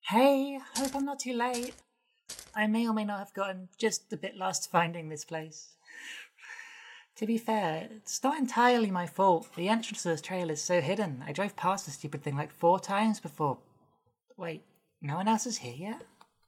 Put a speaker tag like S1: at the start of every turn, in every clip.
S1: Hey, hope I'm not too late. I may or may not have gotten just a bit lost finding this place. To be fair, it's not entirely my fault. The entrance to this trail is so hidden. I drove past the stupid thing like 4 times before. Wait, no one else is here yet?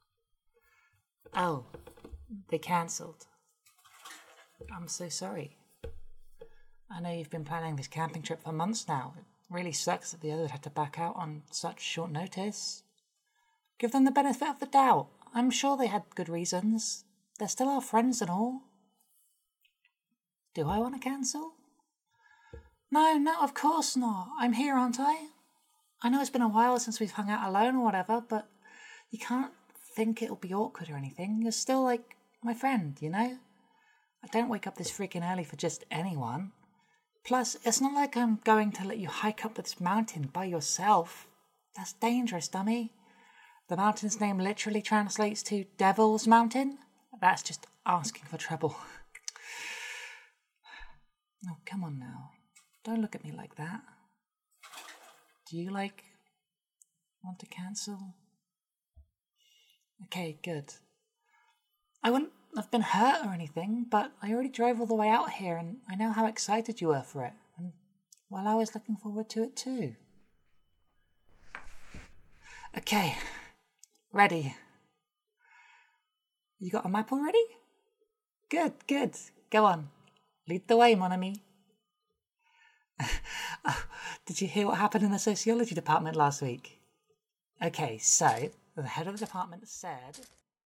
S1: Oh, they cancelled. I'm so sorry. I know you've been planning this camping trip for months now. It really sucks that the others had to back out on such short notice. Give them the benefit of the doubt. I'm sure they had good reasons. They're still our friends and all. Do I want to cancel? No, of course not. I'm here, aren't I? I know it's been a while since we've hung out alone or whatever, but you can't think it'll be awkward or anything. You're still like my friend, you know? I don't wake up this freaking early for just anyone. Plus, it's not like I'm going to let you hike up this mountain by yourself. That's dangerous, dummy. The mountain's name literally translates to Devil's Mountain. That's just asking for trouble. Oh, come on now. Don't look at me like that. Do you, want to cancel? Okay, good. I wouldn't have been hurt or anything, but I already drove all the way out here and I know how excited you were for it. And, well, I was looking forward to it too. Okay, ready. You got a map already? Good. Go on. Lead the way, mon ami. Oh, did you hear what happened in the sociology department last week? Okay, so the head of the department said...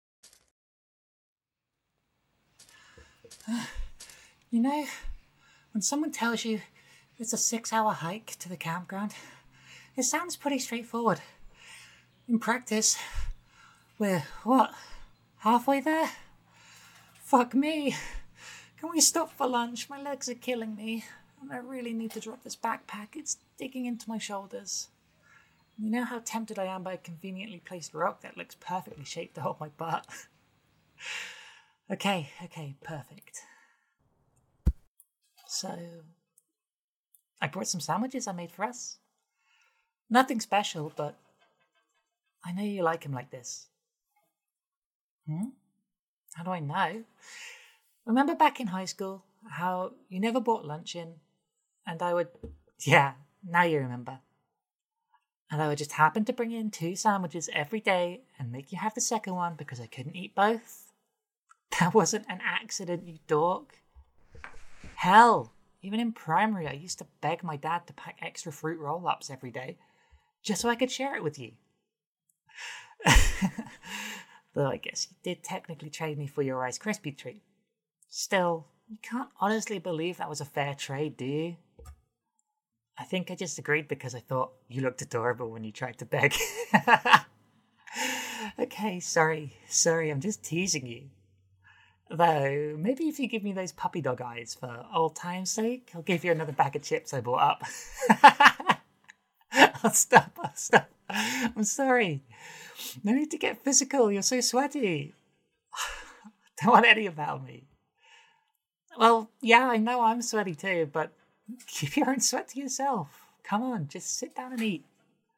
S1: You know, when someone tells you it's a 6-hour hike to the campground, it sounds pretty straightforward. In practice, we're, halfway there? Fuck me. Can we stop for lunch? My legs are killing me. And I really need to drop this backpack. It's digging into my shoulders. You know how tempted I am by a conveniently placed rock that looks perfectly shaped to hold my butt? Okay, perfect. So, I brought some sandwiches I made for us. Nothing special, but I know you like them like this. How do I know? Remember back in high school, how you never brought lunch in, and I would... Yeah, now you remember. And I would just happen to bring in 2 sandwiches every day and make you have the second one because I couldn't eat both. That wasn't an accident, you dork. Hell, even in primary, I used to beg my dad to pack extra fruit roll-ups every day, just so I could share it with you. Though I guess you did technically trade me for your Rice Krispie treat. Still, you can't honestly believe that was a fair trade, do you? I think I just agreed because I thought you looked adorable when you tried to beg. Okay, sorry, I'm just teasing you. Though, maybe if you give me those puppy dog eyes for old time's sake, I'll give you another bag of chips I bought up. I'll stop. I'm sorry. No need to get physical, you're so sweaty. Don't want any about me. Well, yeah, I know I'm sweaty too, but keep your own sweat to yourself. Come on, just sit down and eat.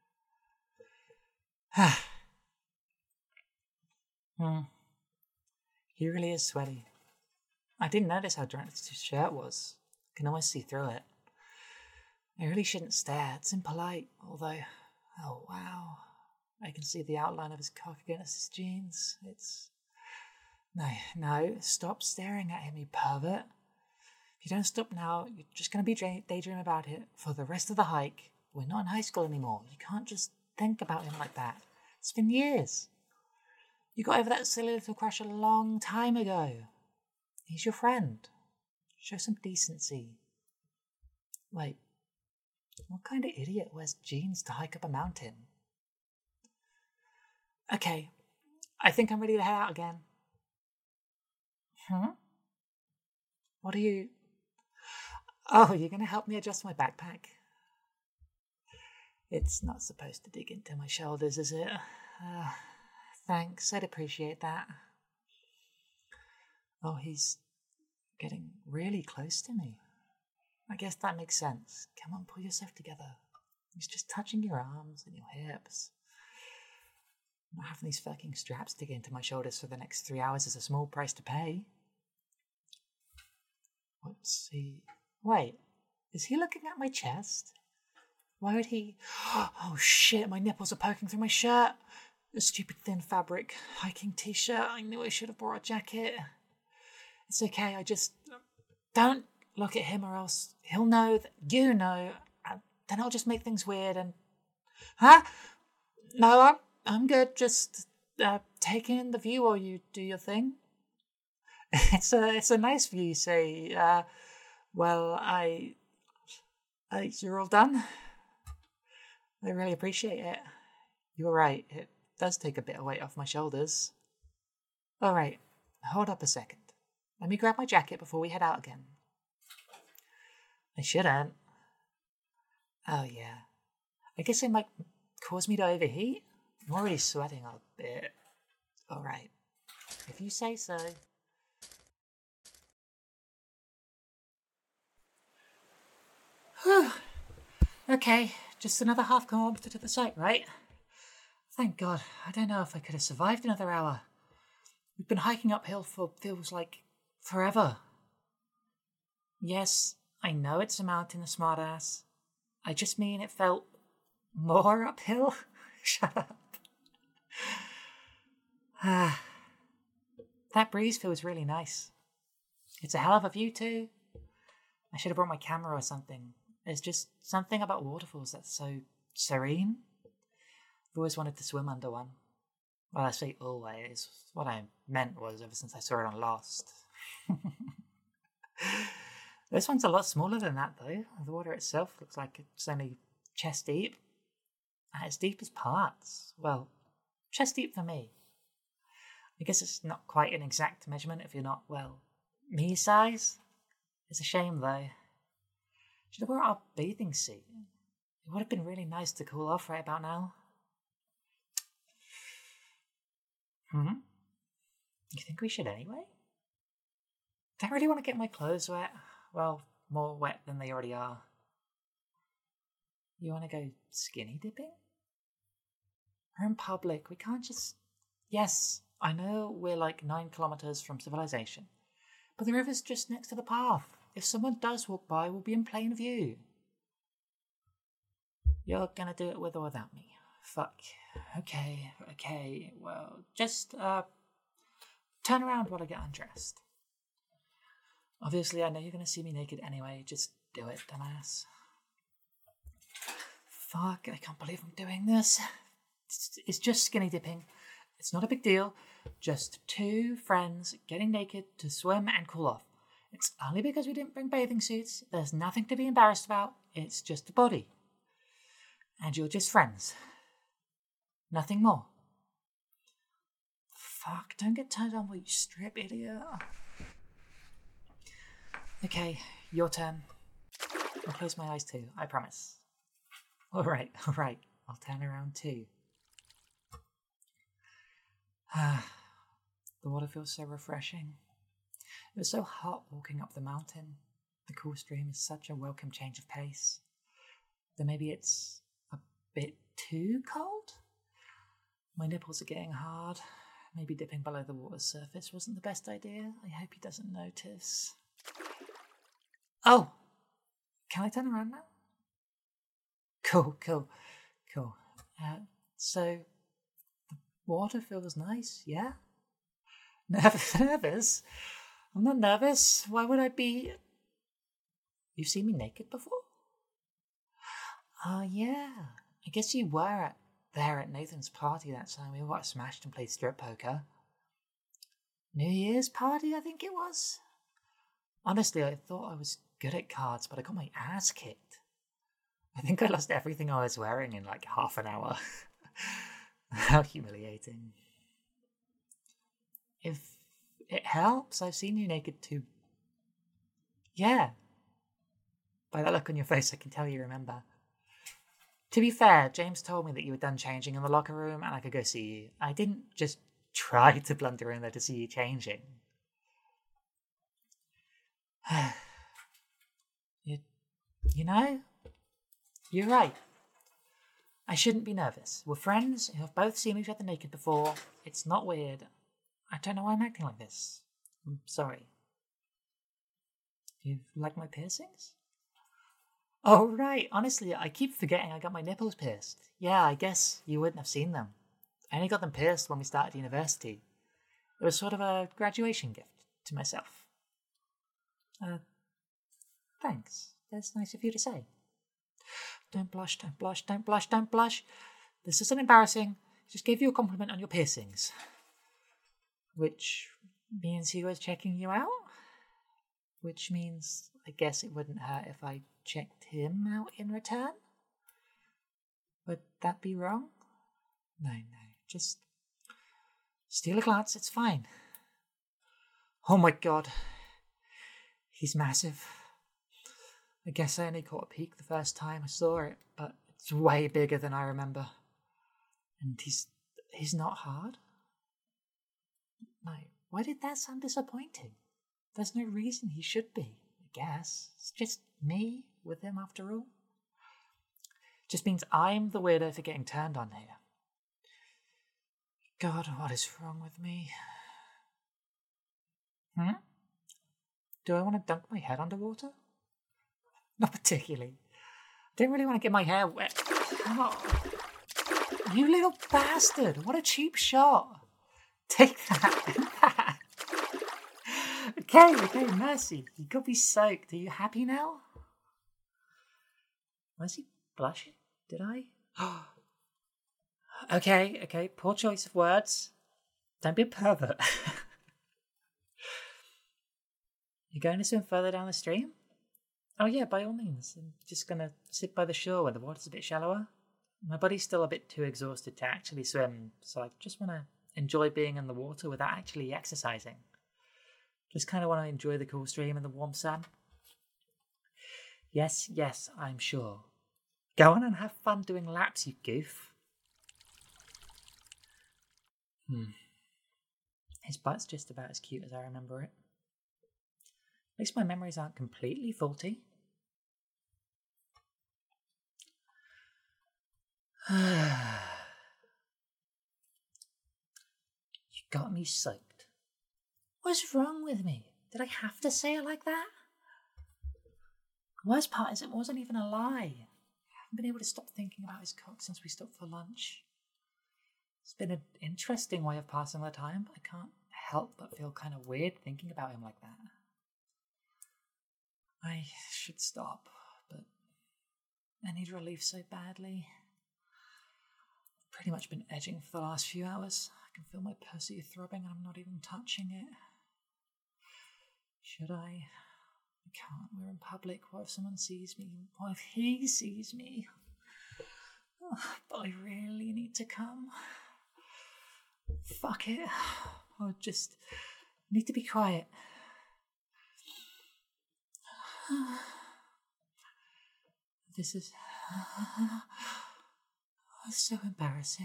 S1: He really is sweaty. I didn't notice how drenched his shirt was. I can almost see through it. I really shouldn't stare. It's impolite, although... Oh, wow. I can see the outline of his cock against his jeans. It's... No, stop staring at him, you pervert. If you don't stop now, you're just going to be daydreaming about it for the rest of the hike. We're not in high school anymore. You can't just think about him like that. It's been years. You got over that silly little crush a long time ago. He's your friend. Show some decency. Wait, what kind of idiot wears jeans to hike up a mountain? Okay, I think I'm ready to head out again. What are you... Oh, you're going to help me adjust my backpack? It's not supposed to dig into my shoulders, is it? Thanks, I'd appreciate that. Oh, he's getting really close to me. I guess that makes sense. Come on, pull yourself together. He's just touching your arms and your hips. Not having these fucking straps dig into my shoulders for the next 3 hours is a small price to pay. What's he... Wait, is he looking at my chest? Why would he... Oh shit, my nipples are poking through my shirt. The stupid thin fabric hiking t-shirt. I knew I should have brought a jacket. It's okay, I just... Don't look at him or else he'll know that you know. And then I'll just make things weird and... Huh? No, I'm good. Just take in the view while you do your thing. It's a nice view, you say. Well, you're all done. I really appreciate it. You're right. It does take a bit of weight off my shoulders. All right, hold up a second. Let me grab my jacket before we head out again. I shouldn't. Oh yeah. I guess it might cause me to overheat. I'm already sweating a bit. All right, if you say so. Whew. Okay, just another half kilometre to the site, right? Thank God. I don't know if I could have survived another hour. We've been hiking uphill for feels like forever. Yes, I know it's a mountain, a smartass. I just mean it felt more uphill. Shut up. That breeze feels really nice. It's a hell of a view too. I should have brought my camera or something. There's just something about waterfalls that's so serene. I've always wanted to swim under one. Well, I say always. What I meant was ever since I saw it on Lost. This one's a lot smaller than that, though. The water itself looks like it's only chest deep. And it's deep as parts. Well, chest deep for me. I guess it's not quite an exact measurement if you're not, well, me size. It's a shame, though. Should have brought our bathing suit. It would have been really nice to cool off right about now. You think we should anyway? Don't really want to get my clothes wet. Well, more wet than they already are. You want to go skinny dipping? We're in public. We can't just... Yes, I know we're like 9 kilometers from civilization. But the river's just next to the path. If someone does walk by, we'll be in plain view. You're gonna do it with or without me. Fuck. Okay. Well, just, turn around while I get undressed. Obviously, I know you're gonna see me naked anyway. Just do it, dumbass. Fuck, I can't believe I'm doing this. It's just skinny dipping. It's not a big deal. Just 2 friends getting naked to swim and cool off. It's only because we didn't bring bathing suits. There's nothing to be embarrassed about. It's just a body. And you're just friends. Nothing more. Fuck, don't get turned on while you strip, idiot. Okay, your turn. I'll close my eyes too, I promise. Alright. I'll turn around too. The water feels so refreshing. It was so hot walking up the mountain. The cool stream is such a welcome change of pace. Then maybe it's a bit too cold? My nipples are getting hard. Maybe dipping below the water's surface wasn't the best idea. I hope he doesn't notice. Oh! Can I turn around now? Cool. So, the water feels nice, yeah? Nervous? I'm not nervous. Why would I be... You've seen me naked before? Oh, yeah. I guess you were there at Nathan's party that time. We got smashed and played strip poker. New Year's party, I think it was. Honestly, I thought I was good at cards, but I got my ass kicked. I think I lost everything I was wearing in like half an hour. How humiliating. If it helps, I've seen you naked too. Yeah. By that look on your face, I can tell you remember. To be fair, James told me that you were done changing in the locker room and I could go see you. I didn't just try to blunder in there to see you changing. You know, you're right. I shouldn't be nervous. We're friends who have both seen each other naked before. It's not weird. I don't know why I'm acting like this. I'm sorry. You like my piercings? Oh, right. Honestly, I keep forgetting I got my nipples pierced. Yeah, I guess you wouldn't have seen them. I only got them pierced when we started university. It was sort of a graduation gift to myself. Thanks. That's nice of you to say. Don't blush, don't blush, don't blush, don't blush. This isn't embarrassing. Just gave you a compliment on your piercings. Which means he was checking you out? Which means I guess it wouldn't hurt if I checked him out in return? Would that be wrong? No, just steal a glance, it's fine. Oh my god. He's massive. I guess I only caught a peek the first time I saw it, but it's way bigger than I remember. And he's not hard? No, why did that sound disappointing? There's no reason he should be, I guess. It's just me with him after all. Just means I'm the weirdo for getting turned on here. God, what is wrong with me? Do I want to dunk my head underwater? Not particularly. I don't really want to get my hair wet. Oh. You little bastard! What a cheap shot! Take that! Okay, mercy. You could be soaked. Are you happy now? Was he blushing? Did I? Okay, poor choice of words. Don't be a pervert. You going to swim further down the stream? Oh yeah, by all means. I'm just gonna sit by the shore where the water's a bit shallower. My body's still a bit too exhausted to actually swim, so I just want to enjoy being in the water without actually exercising. Just kind of want to enjoy the cool stream and the warm sun. Yes, I'm sure. Go on and have fun doing laps, you goof. His butt's just about as cute as I remember it. At least my memories aren't completely faulty. You got me soaked. What's wrong with me? Did I have to say it like that? The worst part is it wasn't even a lie. I haven't been able to stop thinking about his cock since we stopped for lunch. It's been an interesting way of passing the time, but I can't help but feel kind of weird thinking about him like that. I should stop, but I need relief so badly. I've pretty much been edging for the last few hours. I can feel my pussy throbbing and I'm not even touching it. Should I? I can't. We're in public. What if someone sees me? What if he sees me? Oh, but I really need to come. Fuck it. I just need to be quiet. This is so embarrassing.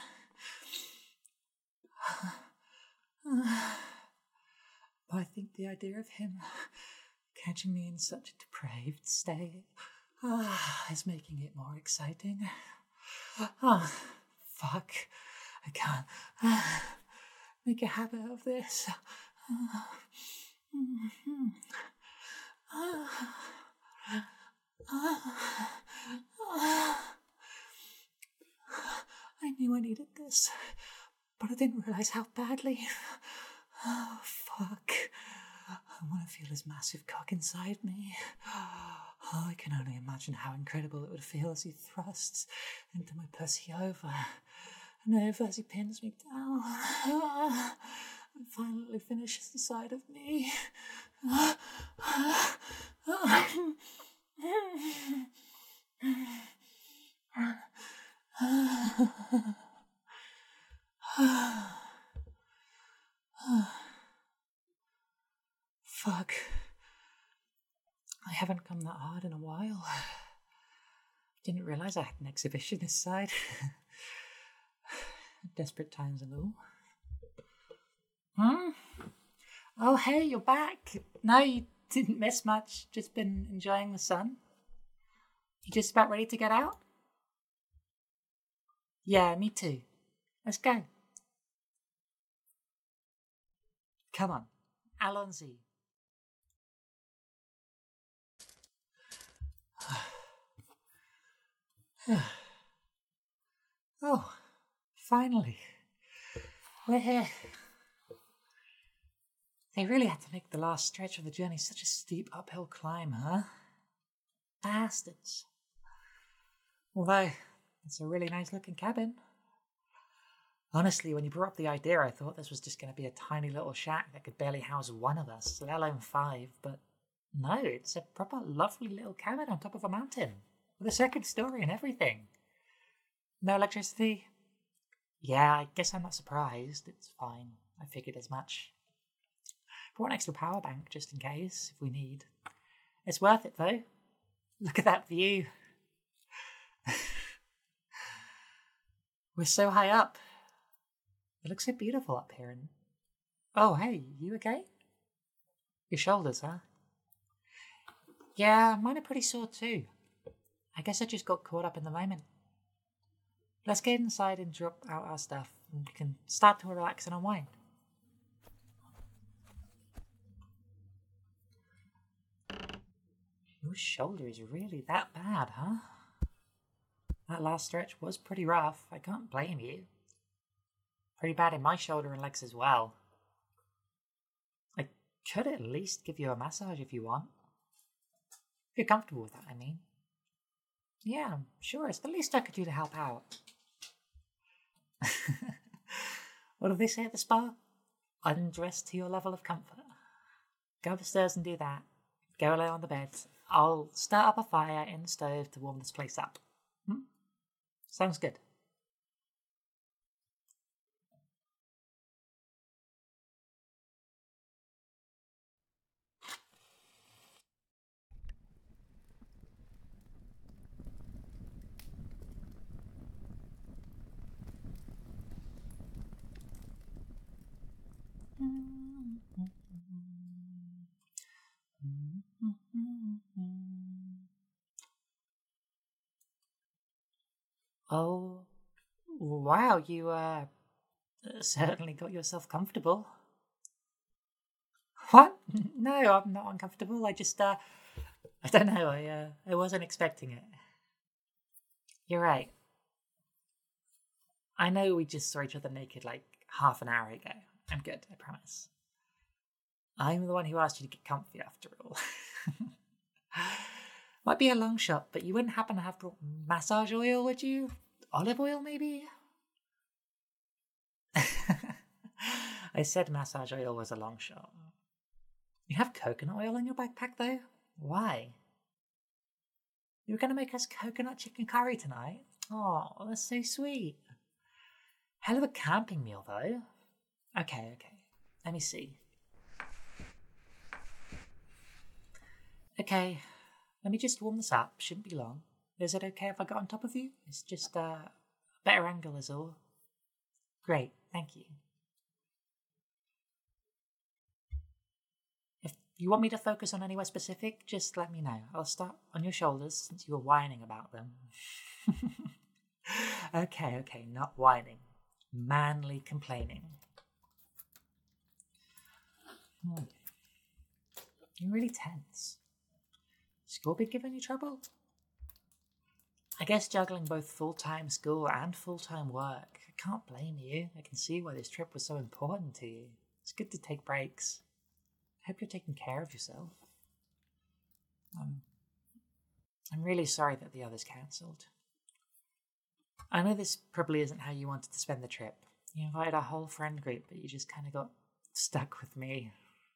S1: But I think the idea of him catching me in such a depraved state is making it more exciting. Fuck. I can't make a habit of this. I knew I needed this, but I didn't realize how badly. Oh, fuck. I want to feel his massive cock inside me. Oh, I can only imagine how incredible it would feel as he thrusts into my pussy over and over as he pins me down and finally finishes inside of me. Fuck. I haven't come that hard in a while. Didn't realise I had an exhibitionist side. Desperate times and all. Oh, hey, you're back. No, you didn't miss much. Just been enjoying the sun. You just about ready to get out? Yeah, me too. Let's go. Come on. Allons-y. Oh, finally. We're here. They really had to make the last stretch of the journey such a steep uphill climb, huh? Bastards. Although, it's a really nice looking cabin. Honestly, when you brought up the idea, I thought this was just going to be a tiny little shack that could barely house one of us, let alone 5, but no, it's a proper lovely little cabin on top of a mountain, with a second story and everything. No electricity? Yeah, I guess I'm not surprised. It's fine. I figured as much. Brought an extra power bank just in case, if we need. It's worth it though. Look at that view. We're so high up. It looks so beautiful up here and... Oh, hey, you okay? Your shoulders, huh? Yeah, mine are pretty sore too. I guess I just got caught up in the moment. Let's get inside and drop out our stuff and we can start to relax and unwind. Your shoulder is really that bad, huh? That last stretch was pretty rough. I can't blame you. Pretty bad in my shoulder and legs as well. I could at least give you a massage if you want. If you're comfortable with that, I mean. Yeah, sure, it's the least I could do to help out. What do they say at the spa? Undress to your level of comfort. Go upstairs and do that. Go lay on the bed. I'll start up a fire in the stove to warm this place up. Sounds good. Oh, wow, you certainly got yourself comfortable. What? No, I'm not uncomfortable. I just I don't know. I wasn't expecting it. You're right. I know we just saw each other naked like half an hour ago. I'm good, I promise. I'm the one who asked you to get comfy after all. Might be a long shot, but you wouldn't happen to have brought massage oil, would you? Olive oil, maybe? I said massage oil was a long shot. You have coconut oil in your backpack, though? Why? You were going to make us coconut chicken curry tonight? Oh, that's so sweet. Hell of a camping meal, though. Okay. Let me see. Okay, let me just warm this up. Shouldn't be long. Is it okay if I got on top of you? It's just a better angle is all. Great, thank you. If you want me to focus on anywhere specific, just let me know. I'll start on your shoulders since you were whining about them. Okay, not whining. Manly complaining. You're really tense. School been giving you trouble? I guess juggling both full-time school and full-time work. I can't blame you. I can see why this trip was so important to you. It's good to take breaks. I hope you're taking care of yourself. I'm really sorry that the others cancelled. I know this probably isn't how you wanted to spend the trip. You invited a whole friend group, but you just kind of got stuck with me.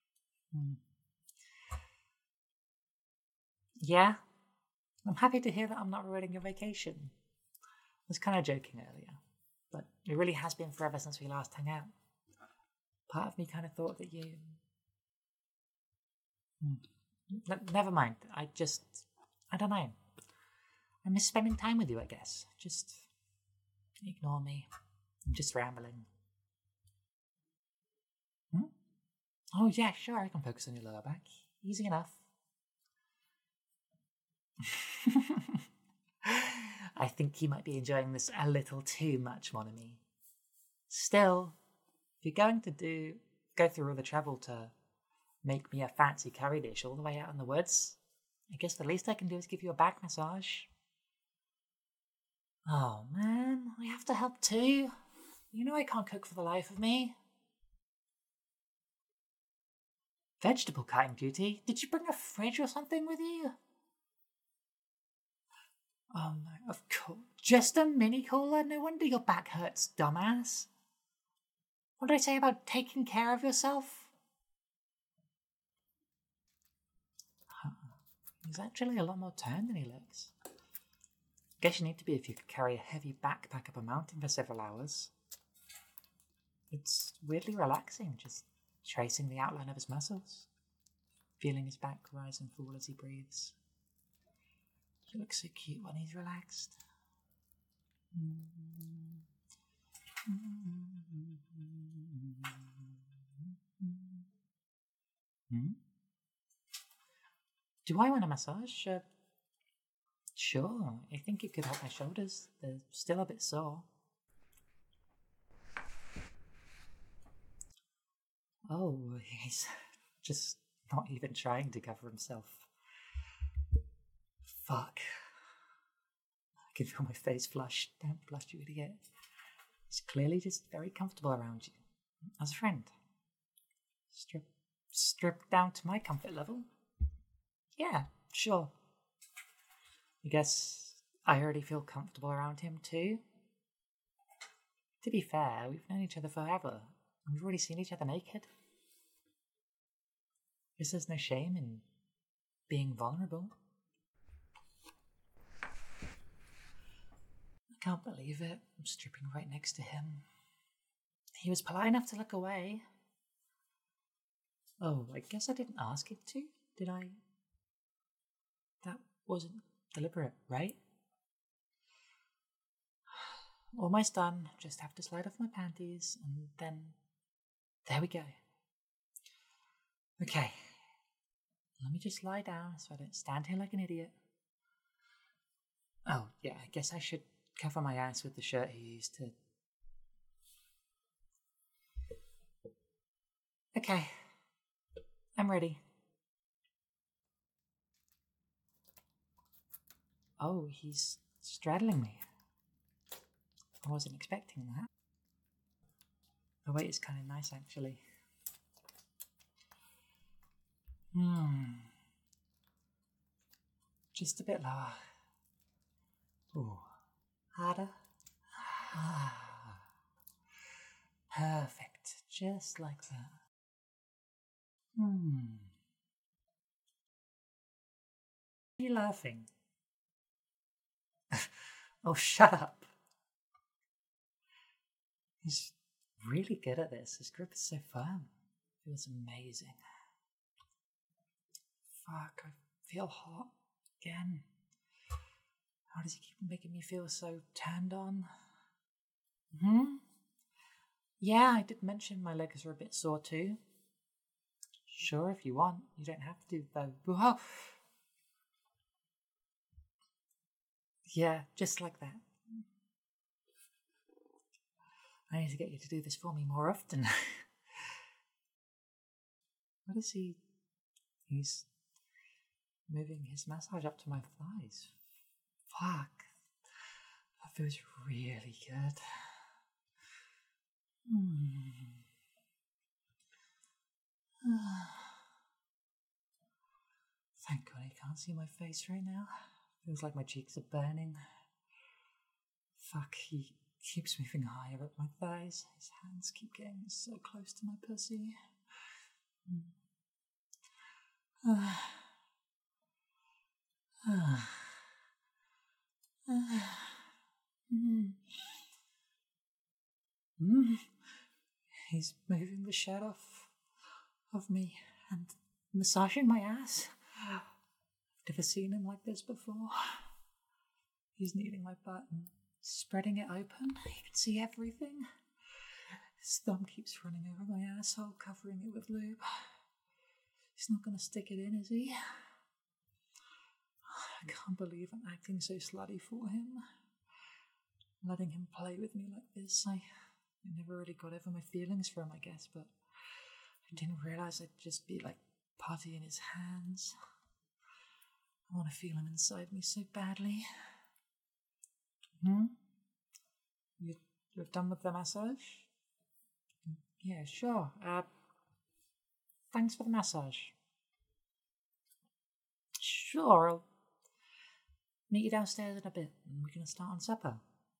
S1: Yeah? I'm happy to hear that I'm not ruining your vacation. I was kind of joking earlier, but it really has been forever since we last hung out. Part of me kind of thought that you... Never mind. I don't know. I miss spending time with you, I guess. Just ignore me. I'm just rambling. Oh yeah, sure, I can focus on your lower back. Easy enough. I think you might be enjoying this a little too much, mon ami. Still, if you're going to go through all the trouble to make me a fancy curry dish all the way out in the woods, I guess the least I can do is give you a back massage. Oh man, I have to help too. You know I can't cook for the life of me. Vegetable cutting duty? Did you bring a fridge or something with you? Oh no, of course. Just a mini cooler? No wonder your back hurts, dumbass. What did I say about taking care of yourself? He's actually a lot more turned than he looks. Guess you need to be if you could carry a heavy backpack up a mountain for several hours. It's weirdly relaxing, just tracing the outline of his muscles, feeling his back rise and fall as he breathes. He looks so cute when he's relaxed. Do I want a massage? Sure, I think it could help my shoulders. They're still a bit sore. Oh, he's just not even trying to cover himself. Fuck. I can feel my face flush. Don't blush, you idiot. He's clearly just very comfortable around you. As a friend. Strip down to my comfort level? Yeah, sure. I guess I already feel comfortable around him too. To be fair, we've known each other forever. We've already seen each other naked. Guess there's no shame in being vulnerable. I can't believe it. I'm stripping right next to him. He was polite enough to look away. Oh, I guess I didn't ask him to, did I? That wasn't deliberate, right? Almost done. Just have to slide off my panties, and then there we go. Okay. Let me just lie down so I don't stand here like an idiot. Oh, yeah, I guess I should cover my ass with the shirt he used to. Okay. I'm ready. Oh, he's straddling me. I wasn't expecting that. The weight is kind of nice, actually. Just a bit lower. Ooh. Harder. Perfect. Just like that. Are you laughing? Oh, shut up. He's really good at this. His grip is so firm. It feels amazing. Fuck, I feel hot again. How does he keep making me feel so turned on? Yeah, I did mention my legs are a bit sore too. Sure, if you want. You don't have to, though. Whoa. Yeah, just like that. I need to get you to do this for me more often. What is he? He's moving his massage up to my thighs. Fuck. That feels really good. Thank God he can't see my face right now. Feels like my cheeks are burning. Fuck, he keeps moving higher up my thighs. His hands keep getting so close to my pussy. He's moving the shirt off of me and massaging my ass. I've never seen him like this before. He's kneading my butt and spreading it open. You can see everything. His thumb keeps running over my asshole, covering it with lube. He's not going to stick it in, is he? I can't believe I'm acting so slutty for him. letting him play with me like this. I never really got over my feelings for him, I guess, but I didn't realise I'd just be like putty in his hands. I want to feel him inside me so badly. You're done with the massage? Yeah, sure. Thanks for the massage. Sure, I'll meet you downstairs in a bit and we're going to start on supper.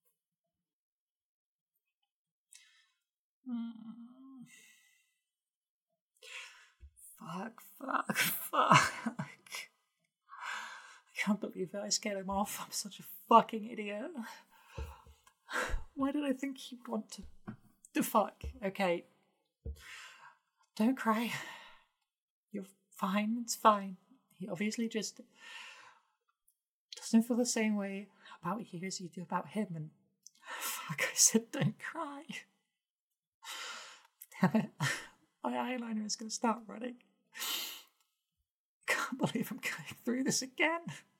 S1: Fuck. I can't believe that I scared him off. I'm such a fucking idiot. Why did I think he would want to fuck? Okay. Don't cry. You're fine, it's fine. He obviously just doesn't feel the same way about you as you do about him, and fuck, I said don't cry. Damn it. My eyeliner is going to start running. I can't believe I'm going through this again.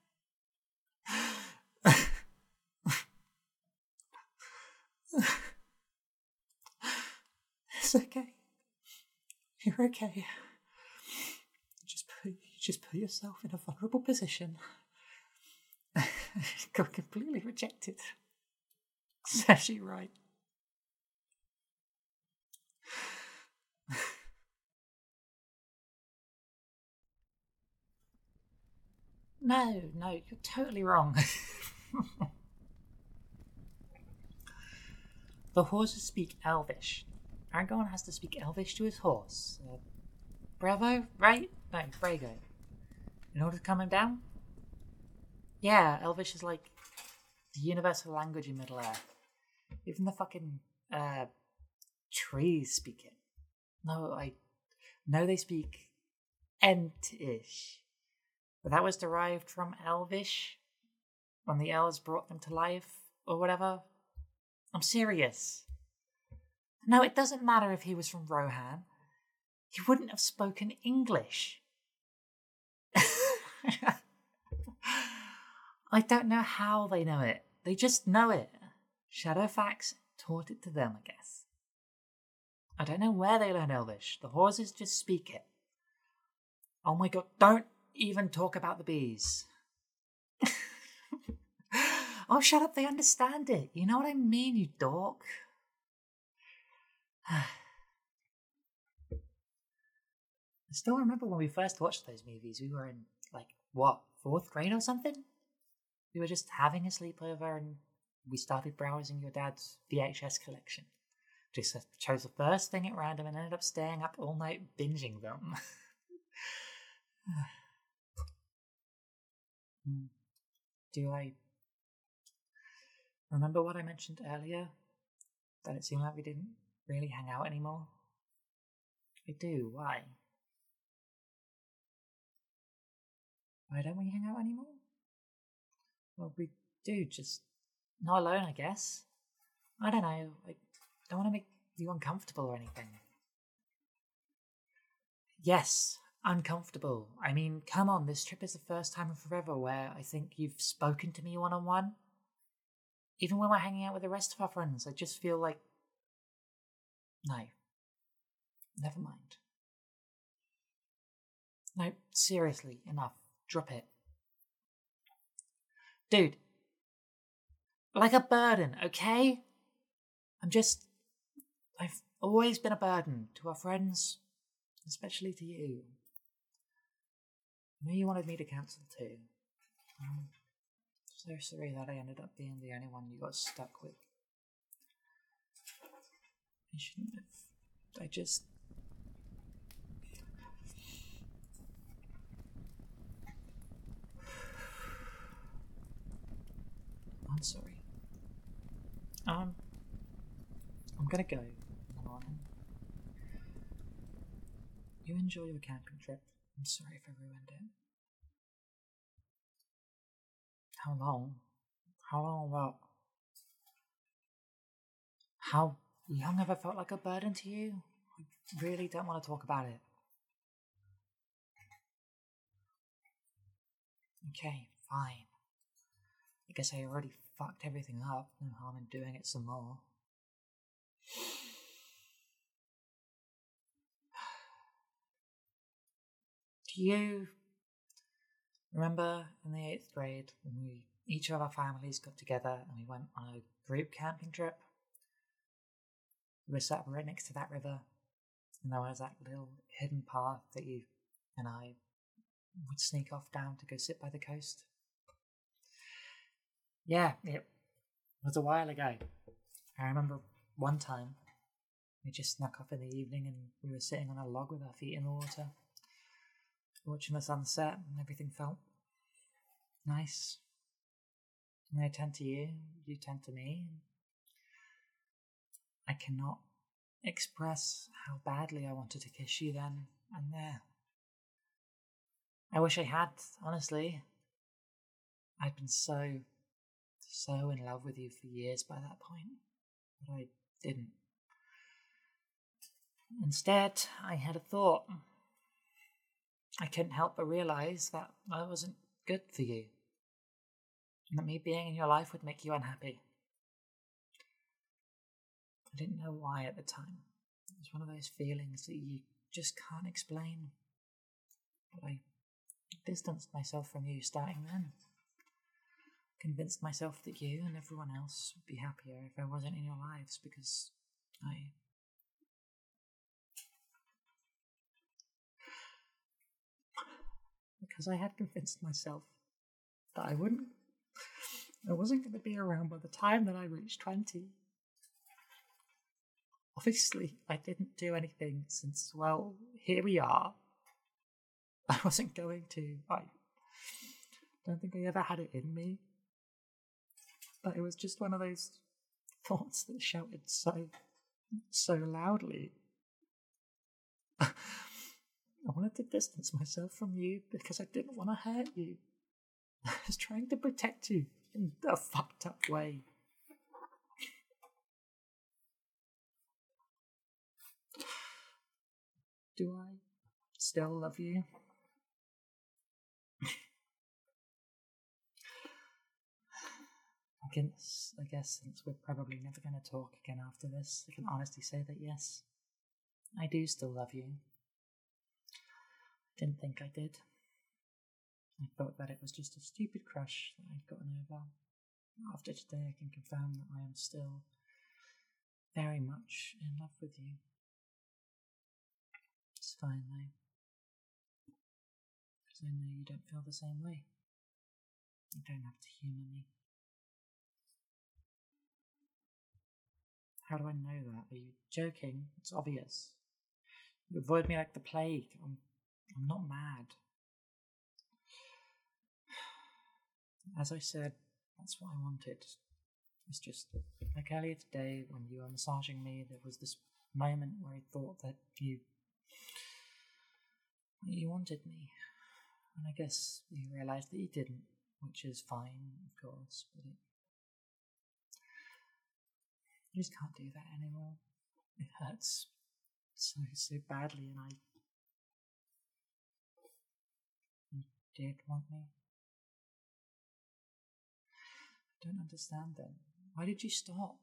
S1: It's okay. You're okay. You just put yourself in a vulnerable position. Got completely rejected. It's actually right. No, you're totally wrong. The horses speak Elvish. Aragorn has to speak Elvish to his horse. Bravo, right? No, Brago. In order to calm him down? Yeah, Elvish is like the universal language in Middle-earth. Even the fucking trees speak it. No, they speak Entish. But that was derived from Elvish when the elves brought them to life or whatever. I'm serious. No, it doesn't matter if he was from Rohan. He wouldn't have spoken English. I don't know how they know it. They just know it. Shadowfax taught it to them, I guess. I don't know where they learn Elvish. The horses just speak it. Oh my god, don't even talk about the bees. Oh, shut up, they understand it. You know what I mean, you dork? I still remember when we first watched those movies. We were in, 4th grade or something? We were just having a sleepover and we started browsing your dad's VHS collection. Just chose the first thing at random and ended up staying up all night binging them. Do I remember what I mentioned earlier? That it seemed like we didn't really hang out anymore? I do, why? Why don't we hang out anymore? Well, we do, just not alone, I guess. I don't know, I don't want to make you uncomfortable or anything. Yes, uncomfortable. I mean, come on, this trip is the first time in forever where I think you've spoken to me one-on-one. Even when we're hanging out with the rest of our friends, I just feel like... No. Never mind. No, seriously, enough. Drop it. Dude. Like a burden, okay? I've always been a burden to our friends, especially to you. I know you wanted me to cancel too. I'm so sorry that I ended up being the only one you got stuck with. I shouldn't have. I just... I'm sorry. I'm gonna go in the morning. You enjoy your camping trip. I'm sorry if I ruined it. How long? How long what? How long have I felt like a burden to you? I really don't want to talk about it. Okay, fine. I guess I already fucked everything up. No harm in doing it some more. Do you remember in the 8th grade when each of our families got together and we went on a group camping trip? We were sat right next to that river, and there was that little hidden path that you and I would sneak off down to go sit by the coast. Yeah, it was a while ago. I remember one time we just snuck off in the evening and we were sitting on a log with our feet in the water, watching the sunset, and everything felt nice. And I turned to you, you turned to me. I cannot express how badly I wanted to kiss you then and there. I wish I had, honestly. I'd been so in love with you for years by that point, but I didn't. Instead, I had a thought. I couldn't help but realise that I wasn't good for you, and that me being in your life would make you unhappy. I didn't know why at the time. It was one of those feelings that you just can't explain. But I distanced myself from you starting then. Convinced myself that you and everyone else would be happier if I wasn't in your lives because I had convinced myself that I wasn't going to be around by the time that I reached 20. Obviously, I didn't do anything since, well, here we are. I wasn't going to. I don't think I ever had it in me. But it was just one of those thoughts that shouted so loudly. I wanted to distance myself from you because I didn't want to hurt you. I was trying to protect you in a fucked up way. Do I still love you? I guess since we're probably never going to talk again after this, I can honestly say that yes, I do still love you. I didn't think I did. I thought that it was just a stupid crush that I'd gotten over. After today, I can confirm that I am still very much in love with you. It's fine though, because I know you don't feel the same way. You don't have to humour me. How do I know that? Are you joking? It's obvious. You avoid me like the plague. I'm not mad. As I said, that's what I wanted. It's just like earlier today when you were massaging me, there was this moment where I thought that you wanted me. And I guess you realised that you didn't, which is fine, of course, but you just can't do that anymore. It hurts so badly, and you did want me. I don't understand then. Why did you stop?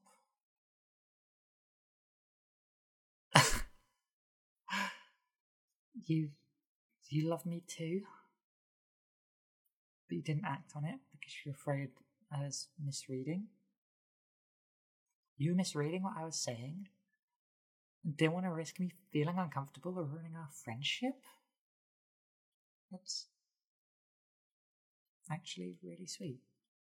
S1: You love me too? But you didn't act on it because you're afraid I was misreading? You were misreading what I was saying? And didn't want to risk me feeling uncomfortable or ruining our friendship? That's actually really sweet.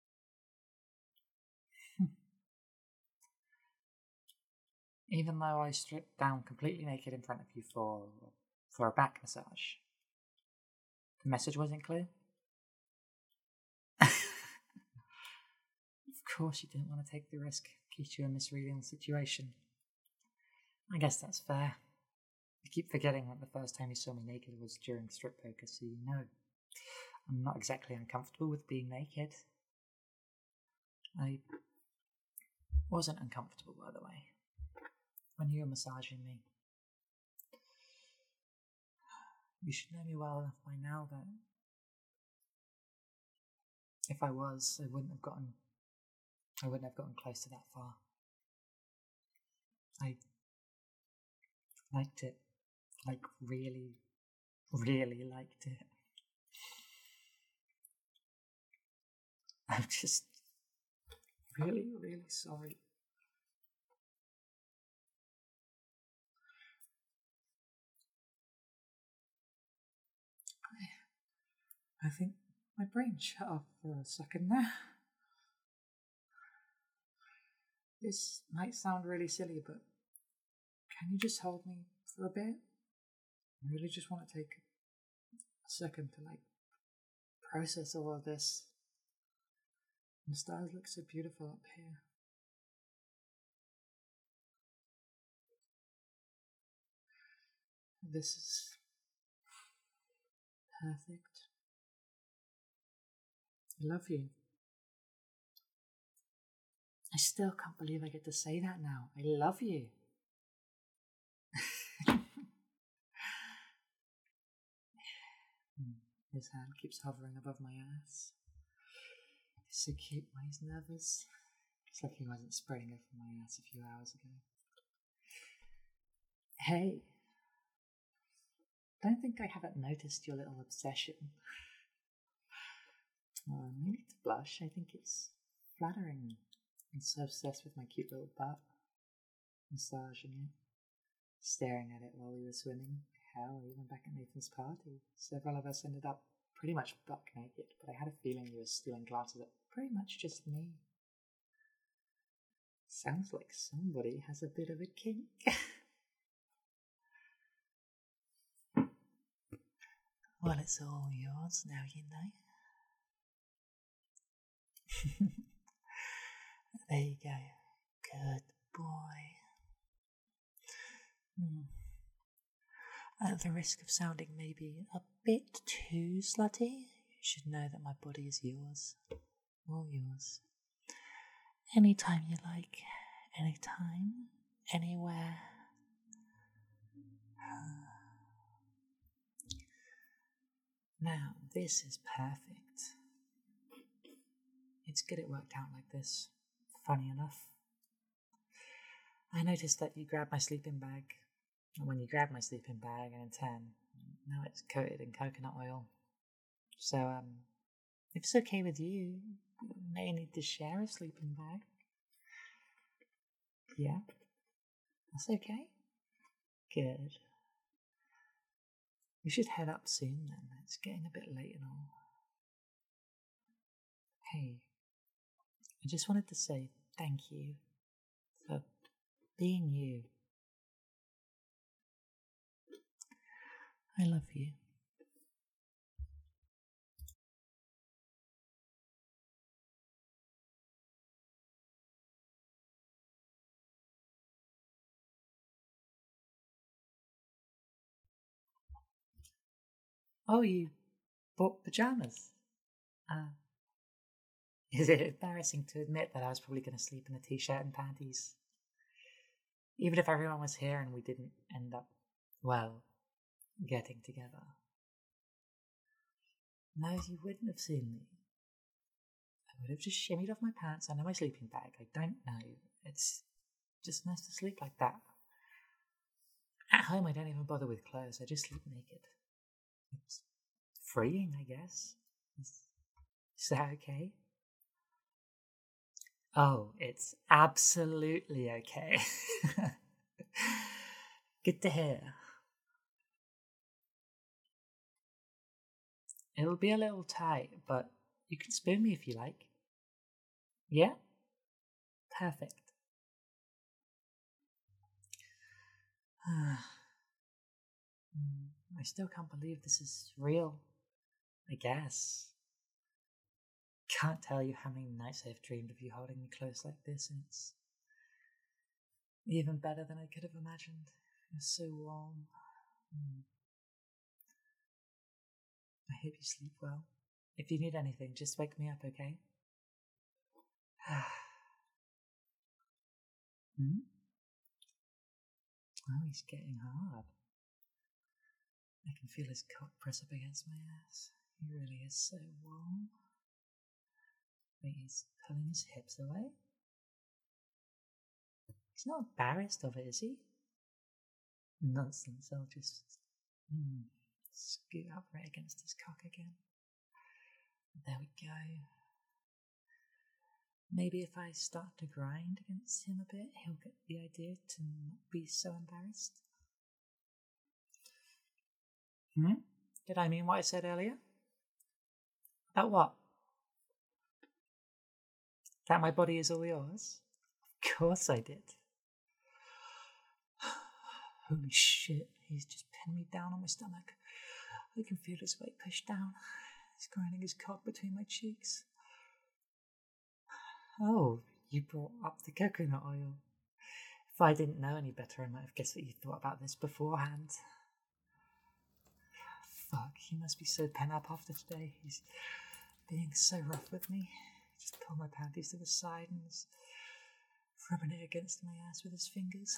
S1: Even though I stripped down completely naked in front of you for a back massage, the message wasn't clear? Of course you didn't want to take the risk in case you were misreading the situation. I guess that's fair. I keep forgetting that the first time you saw me naked was during strip poker, so you know. I'm not exactly uncomfortable with being naked. I wasn't uncomfortable, by the way, when you were massaging me. You should know me well enough by now that if I was, I wouldn't have gotten I wouldn't have gotten close to that far. I liked it. Like, really, really liked it. I'm just really, really sorry. I think my brain shut off for a second there. This might sound really silly, but can you just hold me for a bit? I really just want to take a second to, process all of this. The stars look so beautiful up here. This is perfect. I love you. I still can't believe I get to say that now. I love you. His hand keeps hovering above my ass. It's so cute when he's nervous. It's like he wasn't spreading over my ass a few hours ago. Hey. Don't think I haven't noticed your little obsession. No need to blush. I think it's flattering. I'm so obsessed with my cute little butt. Massaging it. Staring at it while we were swimming. Hell, even back at Nathan's party. Several of us ended up pretty much buck naked, but I had a feeling you were stealing glances at pretty much just me. Sounds like somebody has a bit of a kink. Well, it's all yours now, you know. There you go. Good boy. At the risk of sounding maybe a bit too slutty, you should know that my body is yours. All yours. Anytime you like. Anytime. Anywhere. Now, this is perfect. It's good it worked out like this. Funny enough. I noticed that you grabbed my sleeping bag. And when you grabbed my sleeping bag, and in turn, now it's coated in coconut oil. So, if it's okay with you, we may need to share a sleeping bag. Yeah? That's okay? Good. We should head up soon then. It's getting a bit late and all. Hey, I just wanted to say thank you for being you. I love you. Oh, you bought pajamas? Is it embarrassing to admit that I was probably going to sleep in a t-shirt and panties? Even if everyone was here and we didn't end up, well, getting together. No, you wouldn't have seen me. I would have just shimmied off my pants under my sleeping bag. I don't know. It's just nice to sleep like that. At home, I don't even bother with clothes. I just sleep naked. It's freeing, I guess. Is that okay? Oh, it's absolutely okay. Good to hear. It'll be a little tight, but you can spoon me if you like. Yeah? Perfect. I still can't believe this is real. I guess. Can't tell you how many nights I've dreamed of you holding me close like this, and it's even better than I could have imagined. You're so warm. I hope you sleep well. If you need anything, just wake me up, okay? Oh, he's getting hard. I can feel his cock press up against my ass. He really is so warm. Wait, he's pulling his hips away? He's not embarrassed of it, is he? Nonsense, I'll just scoot up right against his cock again. There we go. Maybe if I start to grind against him a bit, he'll get the idea to not be so embarrassed. Did I mean what I said earlier? About what? That my body is all yours? Of course I did. Holy shit, he's just pinned me down on my stomach. I can feel his weight pushed down. He's grinding his cock between my cheeks. Oh, you brought up the coconut oil. If I didn't know any better, I might have guessed that you thought about this beforehand. Fuck, he must be so pent up after today. He's being so rough with me. He just pulled my panties to the side and was rubbing it against my ass with his fingers.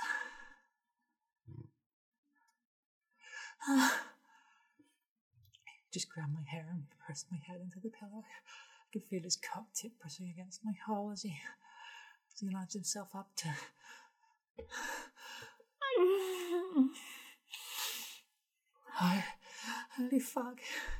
S1: Just grabbed my hair and pressed my head into the pillow. I could feel his cock tip pressing against my hole as he lines himself up to... Holy fuck.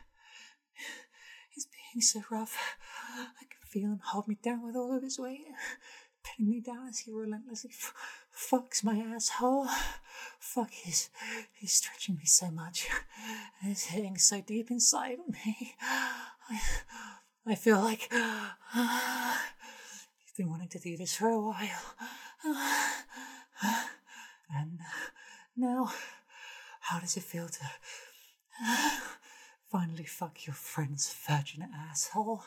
S1: He's being so rough. I can feel him hold me down with all of his weight, pinning me down as he relentlessly fucks my asshole. Fuck, he's stretching me so much. It's hitting so deep inside of me. I feel like he's been wanting to do this for a while. And now, how does it feel to finally fuck your friend's virgin asshole?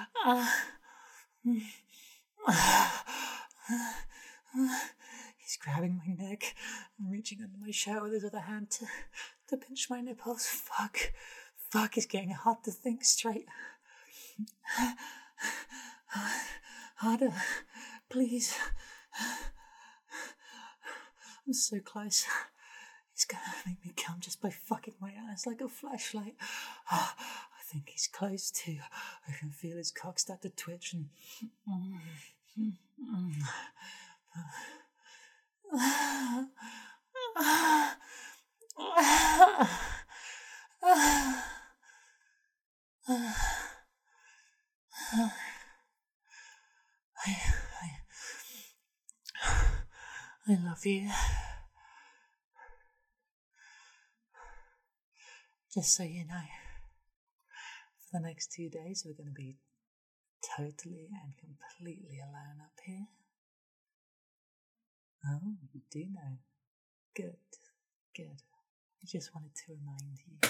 S1: He's grabbing my neck and reaching under my shirt with his other hand to pinch my nipples. Fuck, it's getting hard to think straight. Harder, please. I'm so close. He's gonna make me come just by fucking my ass like a flashlight. I think he's close too. I can feel his cock start to twitch and... I love you. Just so you know, for the next 2 days we're going to be totally and completely alone up here. Oh, you do know. Good. I just wanted to remind you.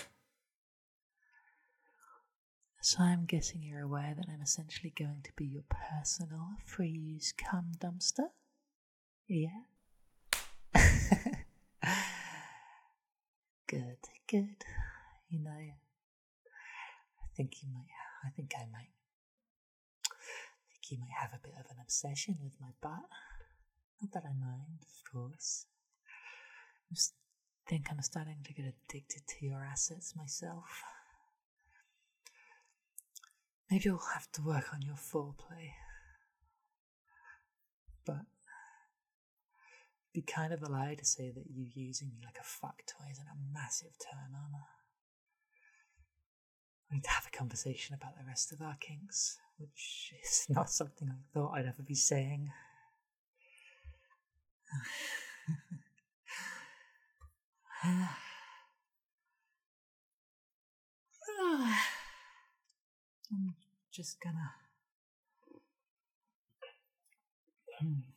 S1: So I'm guessing you're aware that I'm essentially going to be your personal free-use cum dumpster? Yeah? Good. You know, I think you might have a bit of an obsession with my butt. Not that I mind, of course. I just think I'm starting to get addicted to your assets myself. Maybe we'll have to work on your foreplay. But it'd be kind of a lie to say that you using me like a fuck toy isn't a massive turn on. We need to have a conversation about the rest of our kinks, which is not something I thought I'd ever be saying. I'm just gonna